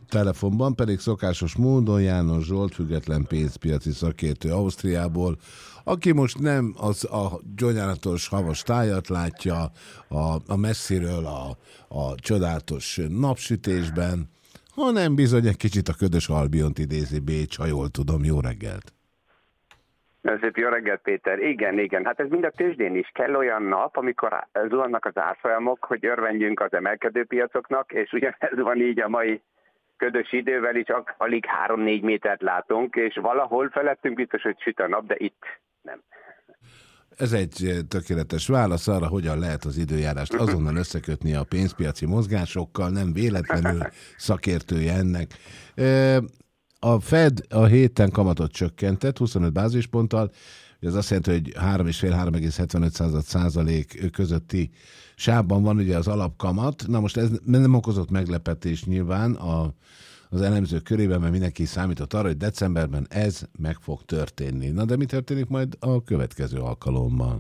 telefonban pedig szokásos módon János Zsolt, független pénzpiaci szakértő Ausztriából, aki most nem a gyógyálatos havas tájat látja a messziről a csodálatos napsütésben, hanem bizony egy kicsit a ködös Albiont idézi Bécs, ha jól tudom. Jó reggelt! Szép jó reggelt, Péter. Igen. Hát ez mind a tőzsdén is. Kell olyan nap, amikor zuhannak az árfolyamok, hogy örvendjünk az emelkedő piacoknak, és ugyanez van így a mai ködös idővel is, alig 3-4 métert látunk, és valahol felettünk biztos, hogy süt a nap, de itt nem. Ez egy tökéletes válasz arra, hogyan lehet az időjárást azonnal összekötni a pénzpiaci mozgásokkal, nem véletlenül szakértője ennek. A Fed a héten kamatot csökkentett 25 bázisponttal, ez azt jelenti, hogy 3,5-3,75% közötti sávban van ugye az alapkamat. Na most ez nem okozott meglepetést nyilván az elemzők körében, mert mindenki számított arra, hogy decemberben ez meg fog történni. Na de mi történik majd a következő alkalommal?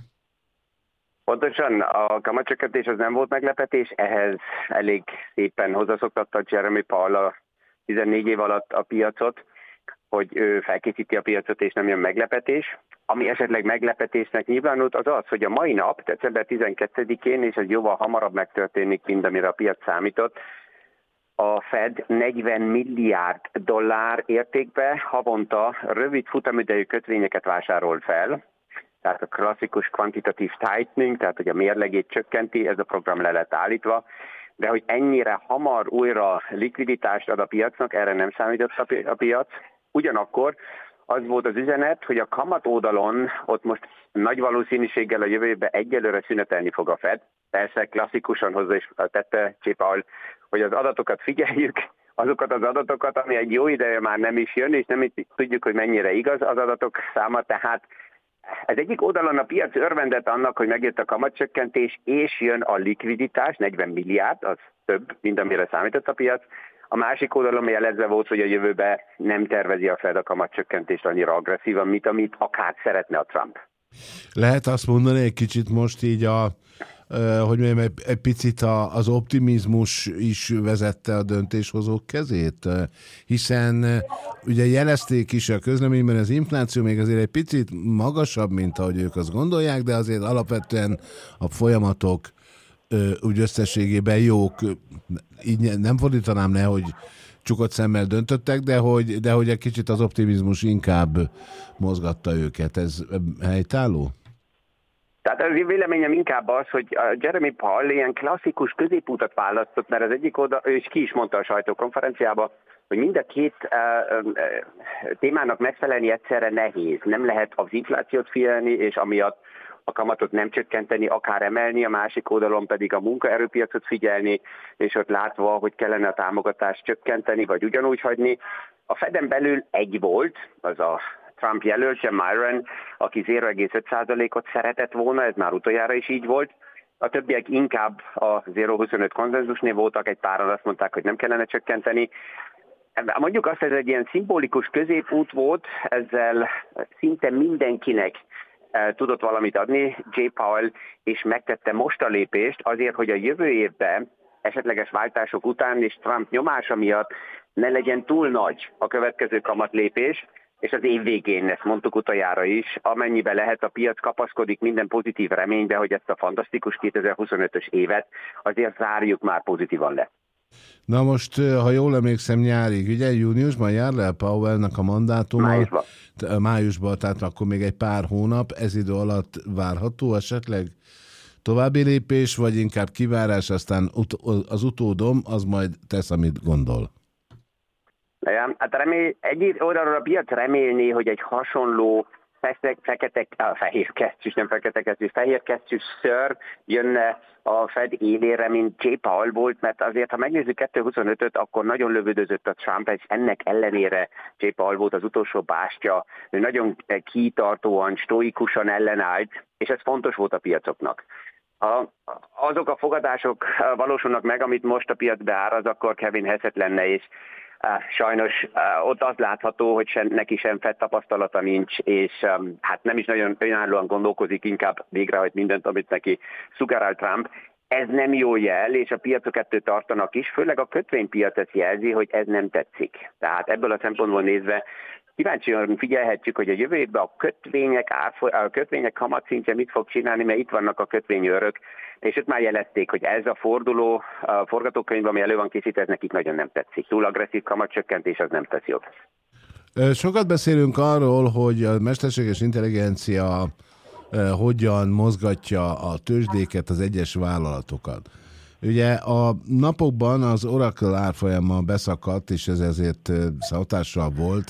Pontosan a kamatcsökkentés az nem volt meglepetés, ehhez elég szépen hozzászoktatta Jeremy Powell a 14 év alatt a piacot, hogy ő felkészíti a piacot, és nem jön meglepetés. Ami esetleg meglepetésnek nyilvánult, az az, hogy a mai nap, december 12-én, és ez jóval hamarabb megtörténik, mint amire a piac számított, a Fed 40 milliárd dollár értékbe havonta rövid futamidejű kötvényeket vásárol fel, tehát a klasszikus quantitative tightening, tehát hogy a mérlegét csökkenti, ez a program le lett állítva, de hogy ennyire hamar újra likviditást ad a piacnak, erre nem számított a piac. Ugyanakkor az volt az üzenet, hogy a kamat oldalon ott most nagy valószínűséggel a jövőben egyelőre szünetelni fog a Fed. Persze klasszikusan hozzá is tette Csépal, hogy az adatokat figyeljük, azokat az adatokat, ami egy jó ideje már nem is jön, és nem tudjuk, hogy mennyire igaz az adatok száma, tehát ez egyik oldalon a piac örvendett annak, hogy megjött a kamatcsökkentés, és jön a likviditás, 40 milliárd, az több, mint amire számított a piac. A másik oldalon jelezve volt, hogy a jövőben nem tervezi a Fed a kamatcsökkentést annyira agresszívan, mint amit akár szeretne a Trump. Lehet azt mondani egy kicsit most így hogy mondjam, egy picit az optimizmus is vezette a döntéshozók kezét, hiszen ugye jelezték is a közleményben, az infláció még azért egy picit magasabb, mint ahogy ők azt gondolják, de azért alapvetően a folyamatok úgy összességében jók. Így nem fordítanám le, hogy csukott szemmel döntöttek, de hogy egy kicsit az optimizmus inkább mozgatta őket. Ez helytálló? Tehát az véleményem inkább az, hogy a Jeremy Powell ilyen klasszikus középutat választott, mert az egyik oda, és ki is mondta a sajtókonferenciában, hogy mind a két témának megfelelni egyszerre nehéz. Nem lehet az inflációt figyelni, és amiatt a kamatot nem csökkenteni, akár emelni, a másik oldalon pedig a munkaerőpiacot figyelni, és ott látva, hogy kellene a támogatást csökkenteni, vagy ugyanúgy hagyni. A Feden belül egy volt, az a Trump jelöltje, Myron, aki 0,5%-ot szeretett volna, ez már utoljára is így volt. A többiek inkább a 0,25 konszenzusnél voltak, egy páran azt mondták, hogy nem kellene csökkenteni. Mondjuk azt, hogy ez egy ilyen szimbolikus középút volt, ezzel szinte mindenkinek tudott valamit adni Jay Powell, és megtette most a lépést azért, hogy a jövő évben esetleges váltások után és Trump nyomása miatt ne legyen túl nagy a következő kamatlépés, és az év végén, ezt mondtuk utoljára is, amennyiben lehet, a piac kapaszkodik minden pozitív reménybe, hogy ezt a fantasztikus 2025-ös évet azért zárjuk már pozitívan le. Na most, ha jól emlékszem, nyárig, ugye júniusban jár le Powellnak a mandátuma? Májusban, tehát akkor még egy pár hónap, ez idő alatt várható esetleg további lépés, vagy inkább kivárás, aztán az utódom, az majd tesz, amit gondol. Hát egy oldalról a piac remélni, hogy egy hasonló fehér kesztyűs ször jönne a Fed élére, mint Jay Powell volt, mert azért, ha megnézzük 2025-öt, akkor nagyon lövöldözött a Trump, és ennek ellenére Jay Powell volt az utolsó bástya, ő nagyon kitartóan, stoikusan ellenállt, és ez fontos volt a piacoknak. Azok a fogadások valósulnak meg, amit most a piac beáraz, akkor Kevin Hassett lenne, és sajnos ott az látható, hogy neki sem Fed tapasztalata nincs, és hát nem is nagyon önállóan gondolkozik, inkább végrehajt mindent, amit neki szugerál Trump. Ez nem jó jel, és a piacok ettől tartanak is, főleg a kötvénypiac ezt jelzi, hogy ez nem tetszik. Tehát ebből a szempontból nézve kíváncsian figyelhetjük, hogy a jövő évben a kötvények kamatszintje mit fog csinálni, mert itt vannak a kötvényőrök, és ők már jelezték, hogy ez a forgatókönyv, ami elő van készítve, ez nekik nagyon nem tetszik. Túl agresszív kamatcsökkentés, az nem tesz jót. Sokat beszélünk arról, hogy a mesterséges intelligencia hogyan mozgatja a tőzsdéket, az egyes vállalatokat. Ugye a napokban az Oracle árfolyama beszakadt, és ez ezért hatással volt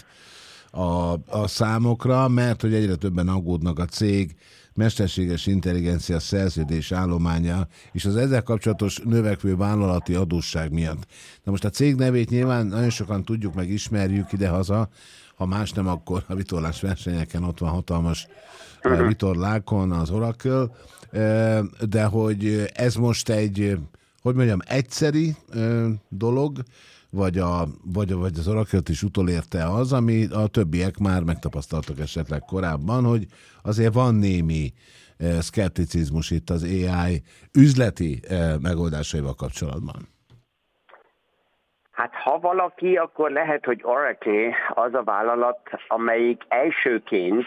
a számokra, mert hogy egyre többen aggódnak a cég mesterséges intelligencia szerződés állománya és az ezzel kapcsolatos növekvő vállalati adósság miatt. Na most a cég nevét nyilván nagyon sokan tudjuk, meg ismerjük idehaza, ha más nem, akkor a vitorlás versenyeken ott van hatalmas vitorlákon az Oracle, de hogy ez most egy, hogy mondjam, egyszeri dolog, vagy az Oracle-t is utolérte az, ami a többiek már megtapasztaltak esetleg korábban, hogy azért van némi szkepticizmus itt az AI üzleti megoldásaival kapcsolatban. Hát ha valaki, akkor lehet, hogy Oracle az a vállalat, amelyik elsőként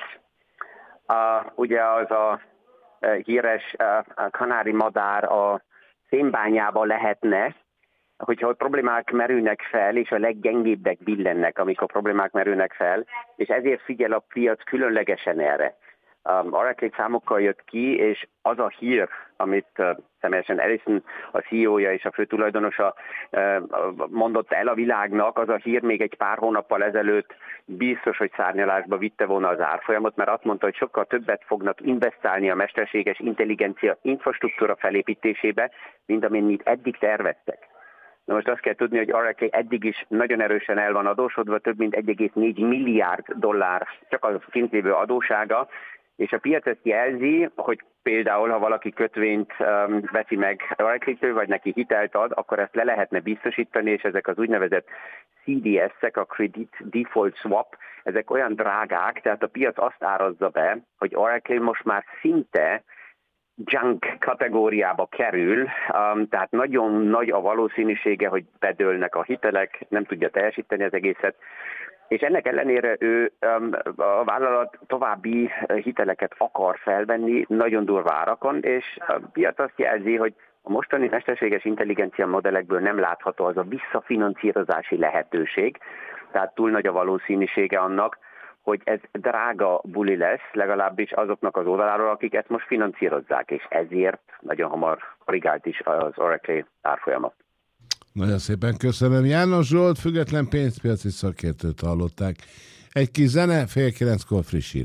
ugye az a híres kanári madár a szénbányába lehetne, hogyha ott problémák merülnek fel, és a leggyengébbek billennek, amikor problémák merülnek fel, és ezért figyel a piac különlegesen erre. Oracle számokkal jött ki, és az a hír, amit személyesen Ellison, a CEO-ja és a főtulajdonosa mondott el a világnak, az a hír még egy pár hónappal ezelőtt biztos, hogy szárnyalásba vitte volna az árfolyamot, mert azt mondta, hogy sokkal többet fognak investálni a mesterséges intelligencia infrastruktúra felépítésébe, mint amennyit eddig terveztek. Na most azt kell tudni, hogy Oracle eddig is nagyon erősen el van adósodva, több mint 1,4 milliárd dollár csak a kint lévő adósága, és a piac ezt jelzi, hogy például, ha valaki kötvényt veszi meg Oracle-től, vagy neki hitelt ad, akkor ezt le lehetne biztosítani, és ezek az úgynevezett CDS-ek, a Credit Default Swap, ezek olyan drágák, tehát a piac azt árazza be, hogy Oracle most már szinte junk kategóriába kerül, tehát nagyon nagy a valószínűsége, hogy bedőlnek a hitelek, nem tudja teljesíteni az egészet, és ennek ellenére a vállalat további hiteleket akar felvenni nagyon durva árakon, és a piac azt jelzi, hogy a mostani mesterséges intelligencia modellekből nem látható az a visszafinanszírozási lehetőség, tehát túl nagy a valószínűsége annak, hogy ez drága buli lesz, legalábbis azoknak az oldaláról, akik ezt most finanszírozzák, és ezért nagyon hamar korrigált is az Oracle árfolyama. Nagyon szépen köszönöm. János Zsolt, független pénzpiaci szakértőt hallották. Egy kis zene, 8:30 friss hírek.